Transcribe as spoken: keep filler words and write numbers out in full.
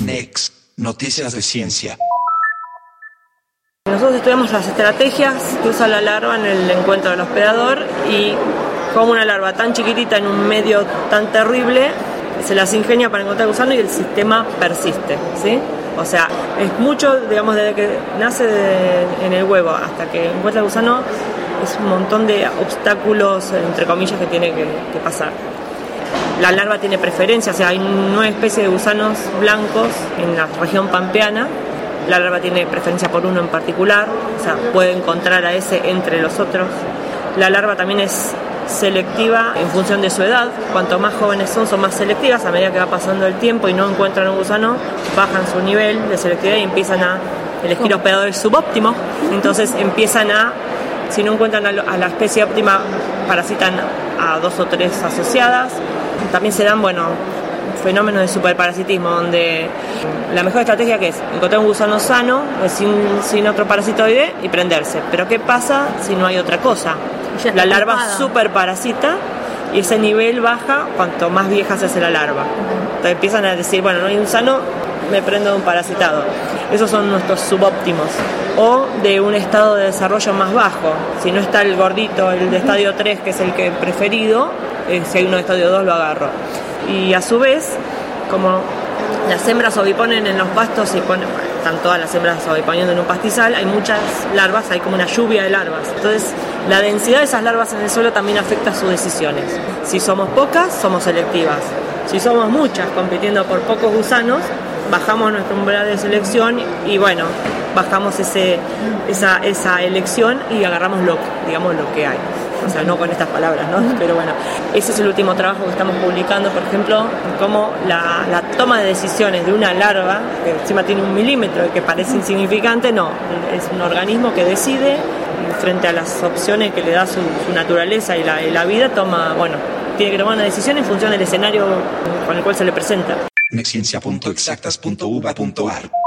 Next, noticias de ciencia. Nosotros estudiamos las estrategias que usa la larva en el encuentro del hospedador y cómo una larva tan chiquitita en un medio tan terrible se las ingenia para encontrar el gusano y el sistema persiste, ¿sí? O sea, es mucho, digamos, desde que nace de, en el huevo hasta que encuentra el gusano, es un montón de obstáculos, entre comillas, que tiene que, que pasar. La larva tiene preferencia, o sea, hay nueve especies de gusanos blancos en la región pampeana. La larva tiene preferencia por uno en particular, o sea, puede encontrar a ese entre los otros. La larva también es selectiva en función de su edad. Cuanto más jóvenes son, son más selectivas. A medida que va pasando el tiempo y no encuentran un gusano, bajan su nivel de selectividad y empiezan a elegir hospedadores subóptimos. Entonces empiezan a, si no encuentran a la especie óptima, parasitan a dos o tres asociadas. También se dan, bueno, fenómenos de superparasitismo, donde la mejor estrategia que es encontrar un gusano sano, sin, sin otro parasitoide y prenderse. Pero ¿qué pasa si no hay otra cosa? La larva superparasita y ese nivel baja cuanto más vieja se hace la larva. Entonces empiezan a decir, bueno, no hay un sano, me prendo de un parasitado. Esos son nuestros subóptimos. O de un estado de desarrollo más bajo. Si no está el gordito, el de estadio tres, que es el que preferido, eh, si hay uno de estadio dos lo agarro. Y a su vez, como las hembras oviponen en los pastos y ponen, están todas las hembras oviponiendo en un pastizal, hay muchas larvas, hay como una lluvia de larvas. Entonces, la densidad de esas larvas en el suelo también afecta sus decisiones. Si somos pocas, somos selectivas. Si somos muchas compitiendo por pocos gusanos, bajamos nuestro umbral de selección y bueno, bajamos ese, esa, esa elección y agarramos lo, digamos, lo que hay. O sea, no con estas palabras, ¿no? Pero bueno, ese es el último trabajo que estamos publicando, por ejemplo, cómo la, la toma de decisiones de una larva, que encima tiene un milímetro y que parece insignificante, no, es un organismo que decide frente a las opciones que le da su, su naturaleza y la, y la vida, toma, bueno, tiene que tomar una decisión en función del escenario con el cual se le presenta. Nexciencia punto exactas punto uva punto ar